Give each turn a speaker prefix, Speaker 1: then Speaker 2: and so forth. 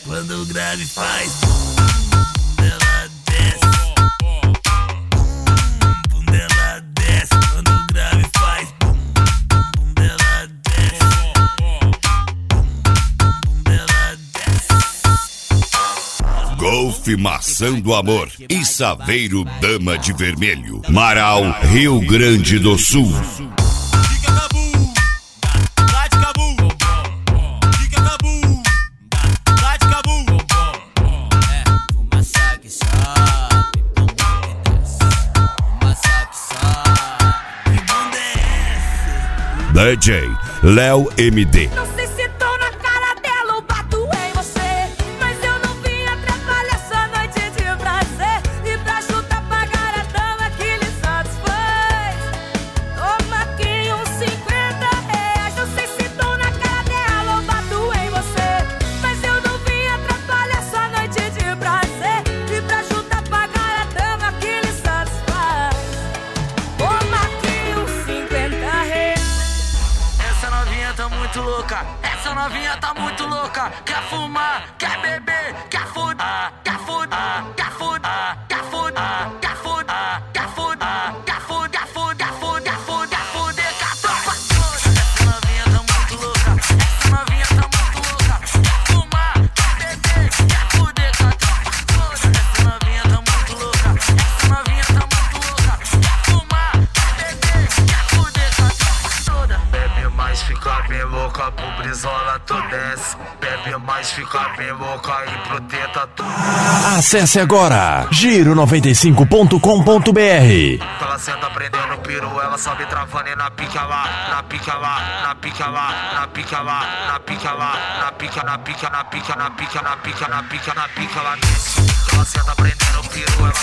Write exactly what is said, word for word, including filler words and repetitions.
Speaker 1: Quando o grave faz bum, ela desce. Bum, ela desce. Quando o grave faz bum, ela desce. Bum, ela desce.
Speaker 2: Golfe Maçã do Amor e Saveiro Dama de Vermelho, Marau, Rio Grande do Sul. D J Léo M D.
Speaker 3: Não sei se tô na cara dela ou bato em você, mas eu não vim atrapalhar essa noite de prazer. E pra chutar pagar a dama que lhe satisfaz, toma aqui uns cinquenta reais. Não sei se tô na cara dela ou bato em você, mas eu não vim atrapalhar essa noite de prazer. E pra chutar pagar a dama que lhe satisfaz, toma aqui uns cinquenta reais.
Speaker 1: Essa novinha tá muito louca, essa novinha tá muito louca. Quer fumar, quer beber, quer fuder, quer fuder, quer fuder, quer fuder, quer fuder, quer fuder, quer fuder, quer fuder, quer fuder, quer fuder, quer fuder, com a tropa toda. Essa novinha tá muito louca, essa novinha tá muito louca. Quer fumar, quer beber, quer fuder, com a tropa toda. Essa novinha tá muito louca, essa novinha tá muito louca. Quer fumar, quer beber, quer fuder, com a tropa toda.
Speaker 4: Bebe mais, fica bem louca, pro brisola tu desce. Bebe mais, fica bem louca e pro teta tu.
Speaker 5: Acesse agora giro noventa e cinco ponto com ponto br.
Speaker 4: Ela senta prendendo o peru, ela sobe travando e na pica lá, na pica lá, na pica lá, na pica lá, na pica lá, na pica, na pica, na pica, na pica, na pica, na pica, na pica, ela desce. Ela senta prendendo o peru, ela